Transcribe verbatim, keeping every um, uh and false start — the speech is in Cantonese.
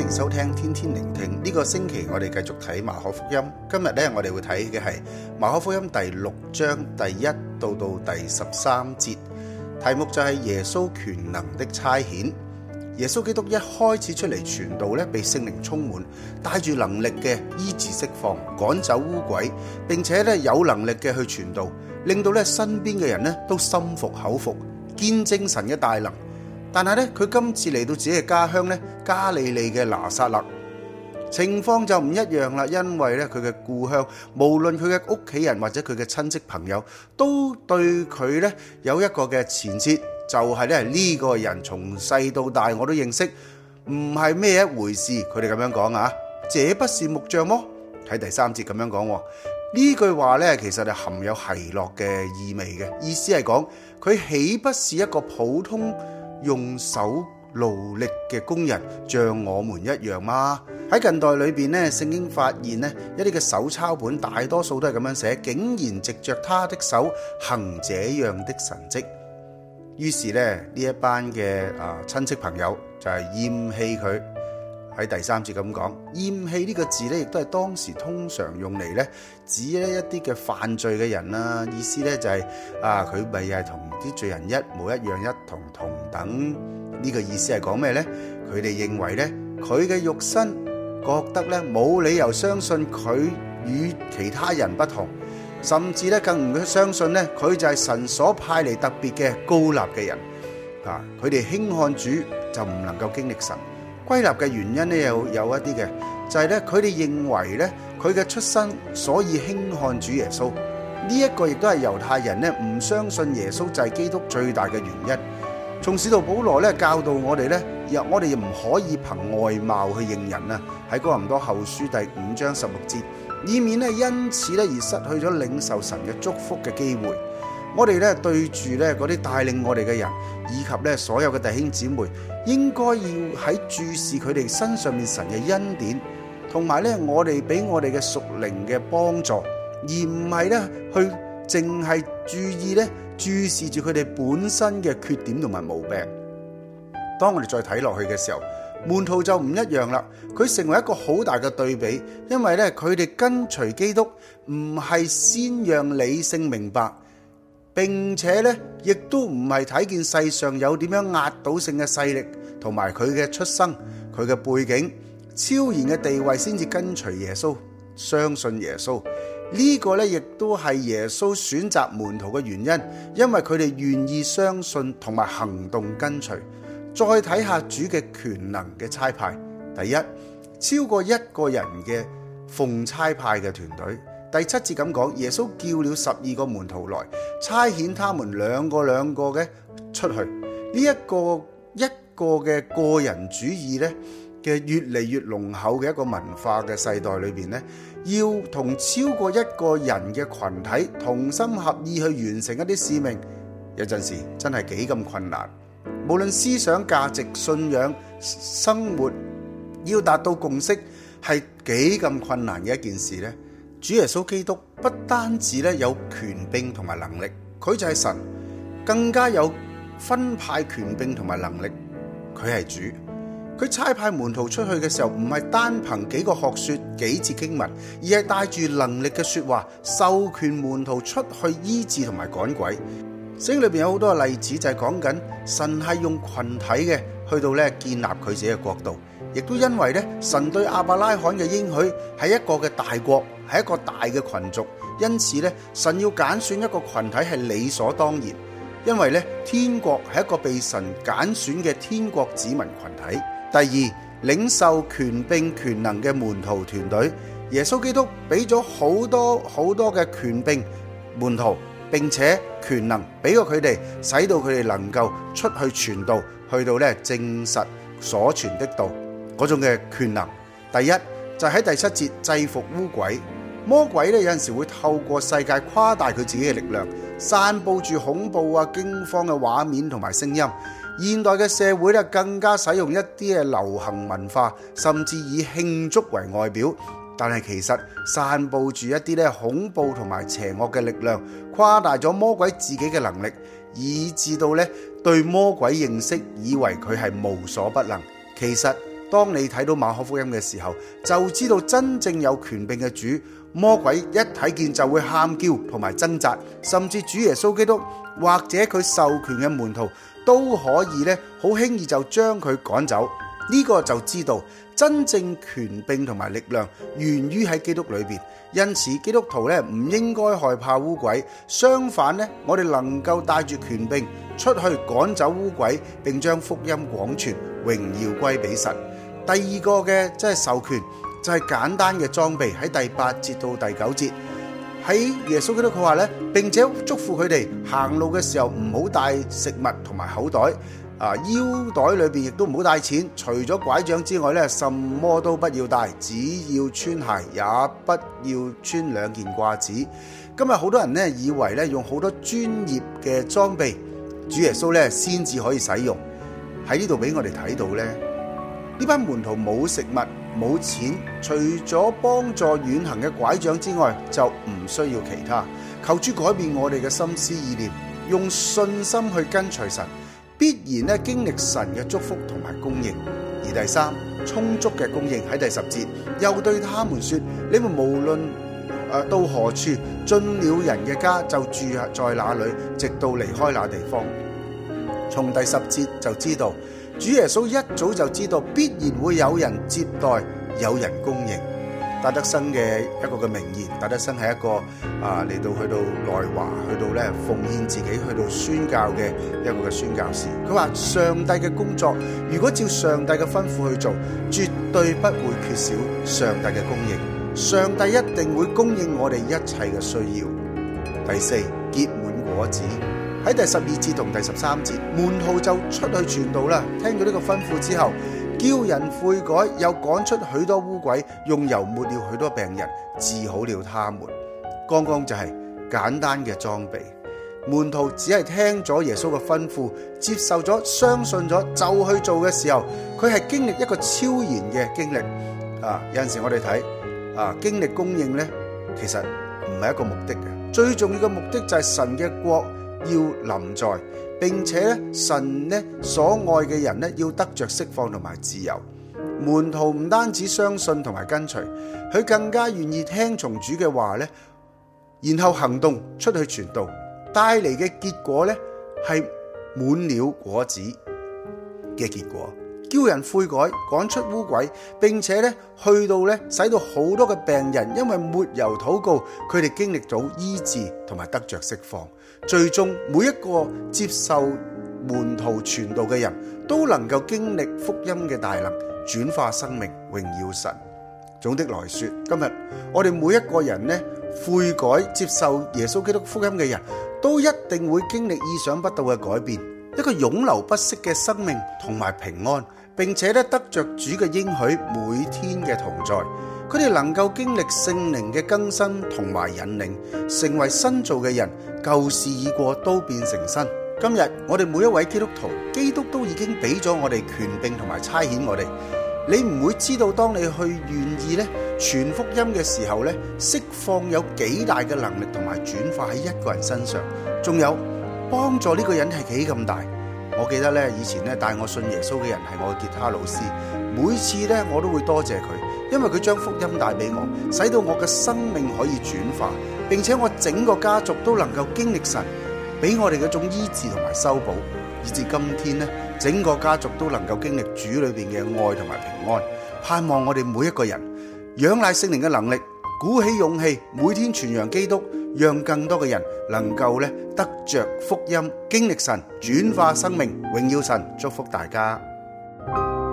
迎收聽天天聆聽。呢個星期我哋繼續睇馬可福音。今日呢，我哋會睇嘅係馬可福音第六章第一到到第十三節，題目就係耶穌權能的差遣。耶穌基督一開始出嚟傳道呢，被聖靈充滿，帶住能力嘅醫治釋放，趕走污鬼，並且呢有能力嘅去傳道，令到呢身邊嘅人呢都心服口服，見證神嘅大能。但係咧，佢今次嚟到自己嘅家鄉咧，加利利嘅拿撒勒，情況就唔一樣啦。因為咧，佢嘅故鄉，無論佢嘅屋企人或者佢嘅親戚朋友，都對佢咧有一個嘅前設，就係咧呢個人從細到大我都認識，唔係咩一回事。佢哋咁樣講啊，這不是木匠麼？喺第三節咁樣講，呢句話咧其實係含有奚落嘅意味嘅，意思係講佢豈不是一個普通用手勞力嘅工人，像我們一樣嗎？喺近代裏邊呢，聖經發現呢一啲嘅手抄本，大多數都係咁樣寫，竟然藉着他的手行這樣的神蹟。於是呢，呢一班嘅啊親戚朋友就係厭棄佢。喺第三節咁講，厭棄呢個字呢，亦都係當時通常用嚟呢指呢一啲嘅犯罪嘅人啦。意思呢就係、是、啊，佢咪又係同啲罪人一模一樣，一同同等。呢、這個意思係講咩呢？佢哋認為呢，佢嘅肉身覺得呢冇理由相信佢與其他人不同，甚至呢更唔相信呢佢就係神所派嚟特別嘅高立嘅人。啊，佢哋輕看主就唔能夠經歷神。歸納嘅原因咧有有一啲嘅，就係咧佢哋認為咧佢嘅出身，所以輕看主耶穌。呢一個亦都係猶太人咧唔相信耶穌就係基督最大嘅原因。從使徒保羅咧教導我哋咧，又我哋又唔可以憑外貌去認人啊。喺哥林多後書第五章十六節，以免咧因此咧而失去咗領受神嘅祝福嘅機會。我哋咧對住咧嗰啲帶領我哋嘅人，以及咧所有嘅弟兄姊妹，應該要喺注視佢哋身上面神嘅恩典，同埋咧我哋俾我哋嘅屬靈嘅幫助，而唔係咧去淨係注意咧注視住佢哋本身嘅缺點同埋毛病。當我哋再睇落去嘅時候，門徒就唔一樣啦。佢成為一個好大嘅對比，因為咧佢哋跟隨基督唔係先讓理性明白。並且咧，亦都唔係睇見世上有點樣壓倒性嘅勢力，同埋佢嘅出生、佢嘅背景、超然嘅地位，先至跟隨耶穌、相信耶穌。呢個咧，亦都係耶穌選擇門徒嘅原因，因為佢哋願意相信同埋行動跟隨。再睇下主嘅權能嘅差派，第一，超過一個人嘅奉差派嘅團隊。第七節咁講，耶穌叫了十二個門徒來，差遣他們兩個兩個嘅出去。呢一個一個嘅個人主義咧嘅越嚟越濃厚嘅一個文化嘅世代裏邊咧，要同超過一個人嘅群體同心合意去完成一啲使命，有陣時真係幾咁困難。無論思想價值、信仰、生活，要達到共識，係幾咁困難嘅一件事咧。主耶穌基督不單止咧有權柄同埋能力，佢就係神，更加有分派權柄同埋能力。佢係主，佢差派門徒出去嘅時候，唔係單憑幾個學說、幾節經文，而係帶住能力嘅說話，授權門徒出去醫治同埋趕鬼。聖經裏邊有好多嘅例子，就係講緊神係用群體嘅去到咧建立佢自己嘅國度，亦都因為咧神對亞伯拉罕嘅應許係一個嘅大國，係一個大嘅群族，因此咧神要揀選一個群體係理所當然，因為咧天國係一個被神揀選嘅天國子民群體。第二，領受權柄權能嘅門徒團隊，耶穌基督俾咗好多好多嘅權柄門徒，並且權能俾過佢哋，使到佢哋能夠出去傳道，去到咧證實所傳的道嗰種嘅權能。第一就喺第七節制服污鬼。魔鬼咧有陣時會透過世界誇大佢自己嘅力量，散佈住恐怖啊驚慌嘅畫面同埋聲音。現代嘅社會咧更加使用一啲嘅流行文化，甚至以慶祝為外表，但係其實散佈住一啲咧恐怖同埋邪惡嘅力量，誇大咗魔鬼自己嘅能力，以致到咧對魔鬼認識，以為佢係無所不能。其實當你睇到馬可福音嘅時候，就知道真正有權柄嘅主，魔鬼一睇見就會喊叫同埋掙扎，甚至主耶穌基督或者佢授權嘅門徒都可以咧好輕易就將佢趕走。呢個就知道真正權柄同埋力量源於喺基督裏邊，因此基督徒咧唔應該害怕污鬼，相反咧，我哋能夠帶住權柄出去趕走污鬼，並將福音廣傳，榮耀歸俾神。第二個嘅即係授權，就係簡單嘅裝備，喺第八節到第九節，喺耶穌基督佢話咧，並且囑咐佢哋行路嘅時候唔好帶食物同埋口袋。啊，腰袋裏邊亦都唔好帶錢，除咗拐杖之外咧，什麼都不要帶，只要穿鞋，也不要穿兩件褂子。今日好多人咧以為咧用好多專業嘅裝備，主耶穌咧先至可以使用。喺呢度俾我哋睇到咧，呢班門徒冇食物冇錢，除咗幫助遠行嘅拐杖之外，就唔需要其他。求主改變我哋嘅心思意念，用信心去跟隨神，必然咧經歷神嘅祝福同埋供應。而第三，充足嘅供應，喺第十節又對他們說：你們無論誒到何處，進了人嘅家就住在那裏，直到離開那地方。從第十節就知道，主耶穌一早就知道必然會有人接待，有人供應。戴德生嘅一個嘅名言，戴德生係一個啊嚟到去到內華，去到咧奉獻自己去到宣教嘅一個嘅宣教士。佢話上帝嘅工作，如果照上帝嘅吩咐去做，絕對不會缺少上帝嘅供應。上帝一定會供應我哋一切嘅需要。第四，結滿果子，喺第十二節同第十三節，門徒就出去傳道啦。聽到呢個吩咐之後，叫人悔改，又趕出許多污鬼，用油抹了許多病人，治好了他們。剛剛就係簡單嘅裝備，門徒只係聽咗耶穌嘅吩咐，接受咗，相信咗就去做嘅時候，佢係經歷一個超然嘅經歷。啊，有陣時我哋睇啊，經歷供應呢，其實唔係一個目的嘅，最重要嘅目的就係神嘅國要臨在。並且咧，神咧所愛嘅人咧要得着釋放同埋自由。門徒唔單止相信同埋跟隨，佢更加願意聽從主嘅話咧，然後行動出去傳道，帶嚟嘅結果咧係滿了果子嘅結果，叫人悔改，趕出污鬼，並且咧去到咧使到好多嘅病人因為抹油禱告，佢哋經歷到醫治同埋得着釋放。最終每一個接受門徒傳道嘅人都能夠經歷福音嘅大能，轉化生命，榮耀神。總的來說，今日我哋每一個人呢，悔改接受耶穌基督福音嘅人都一定會經歷意想不到嘅改變，一個永流不息嘅生命同埋平安，並且咧得着主嘅應許每天嘅同在。佢哋能夠經歷聖靈嘅更新同埋引領，成為新造嘅人，舊事已過，都變成新。今日我哋每一位基督徒，基督都已經俾咗我哋權柄同埋差遣我哋。你唔會知道，當你去願意咧傳福音嘅時候咧，釋放有幾大嘅能力同埋轉化喺一個人身上，仲有幫助呢個人係幾咁大。我記得咧以前咧帶我信耶穌嘅人係我嘅吉他老師，每次咧我都會多謝佢。因為佢將福音帶俾我，使到我嘅生命可以轉化，並且我整個家族都能夠經歷神俾我哋嗰種醫治同埋修補，以至今天呢，整個家族都能夠經歷主裏邊嘅愛同埋平安。盼望我哋每一個人仰賴聖靈嘅能力，鼓起勇氣，每天傳揚基督，讓更多嘅人能夠咧得着福音，經歷神，轉化生命，榮耀神。祝福大家。